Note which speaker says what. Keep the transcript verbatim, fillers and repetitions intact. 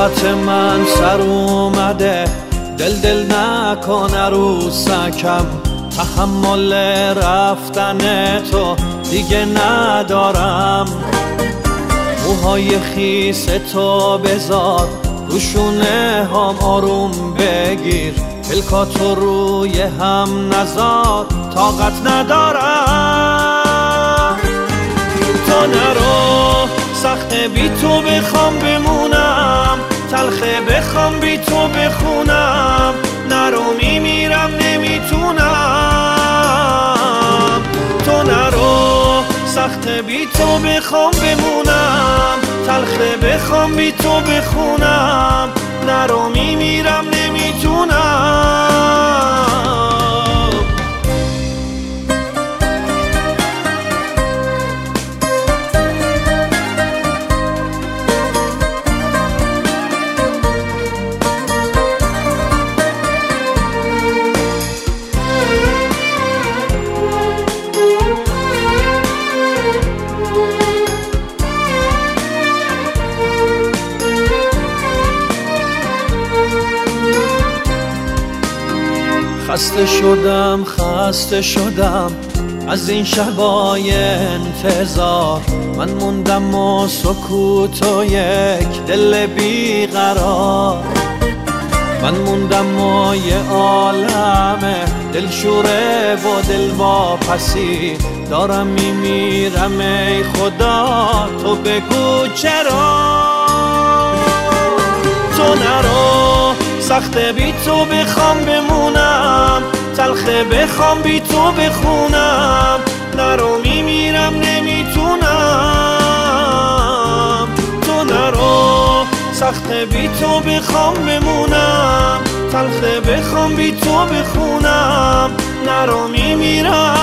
Speaker 1: طاقت من سر اومده، دل دل نکن عروسکم، تحمل رفتن تو دیگه ندارم. موهای خیس تو بذار روشونه هم آروم بگیر، پلکاتو روی هم نذار طاقت ندارم. تو نرو سخته بی تو بخوام بمونم، تلخه بخوام بی تو بخونم، نرو میمیرم نمیتونم. تو نرو سخته بی تو بخوام بمونم، تلخه بخوام بی تو بخونم، نرو میمیرم نمیتونم. خسته شدم خسته شدم از این شبای انتظار، من موندم و سکوت و یک دل بیقرار. من موندم و یه عالم دلشوره و دل واپسی، دارم میمیرم ای خدا تو بگو چرا. تو نرو سخته بی تو بخوام بمونم، تلخه بخوام بی تو بخونم، نرو میمیرم نمیتونم. تو نرو سخته بی تو بخوام بمونم، تلخه بخوام بی تو بخونم، نرو میمیرم